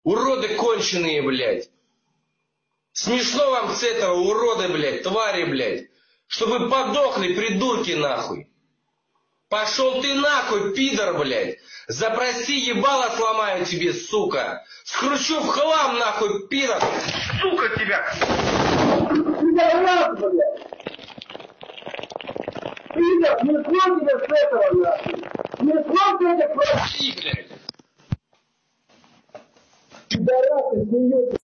Уроды конченые, блядь. Смешно вам с этого, уроды, блядь, твари, блядь. Чтобы вы подохли, придурки, нахуй. Пошел ты нахуй, пидор, блядь. Запроси, ебало сломаю тебе, сука. Скручу в хлам, нахуй, пидор. Сука тебя. Пидорас, блядь. Пидор, не слом тебя с этого, нахуй. Не слом тебя, блядь. пидорасы, смеются.